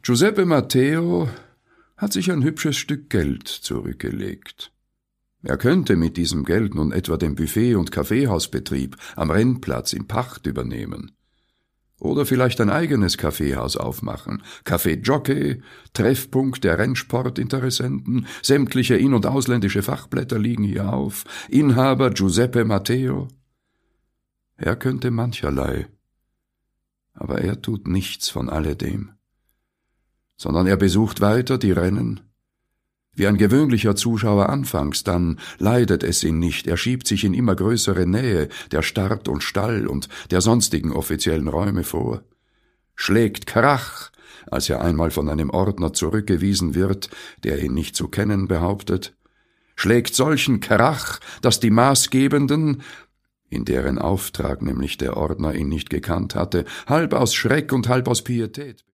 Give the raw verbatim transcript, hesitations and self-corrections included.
Giuseppe Matteo hat sich ein hübsches Stück Geld zurückgelegt. Er könnte mit diesem Geld nun etwa den Buffet- und Kaffeehausbetrieb am Rennplatz in Pacht übernehmen. Oder vielleicht ein eigenes Kaffeehaus aufmachen. Café Jockey, Treffpunkt der Rennsportinteressenten, sämtliche in- und ausländische Fachblätter liegen hier auf, Inhaber Giuseppe Matteo. Er könnte mancherlei, aber er tut nichts von alledem, sondern er besucht weiter die Rennen. Wie ein gewöhnlicher Zuschauer anfangs, dann leidet es ihn nicht, er schiebt sich in immer größere Nähe der Start und Stall und der sonstigen offiziellen Räume vor, schlägt Krach, als er einmal von einem Ordner zurückgewiesen wird, der ihn nicht zu kennen behauptet, schlägt solchen Krach, dass die Maßgebenden, in deren Auftrag nämlich der Ordner ihn nicht gekannt hatte, halb aus Schreck und halb aus Pietät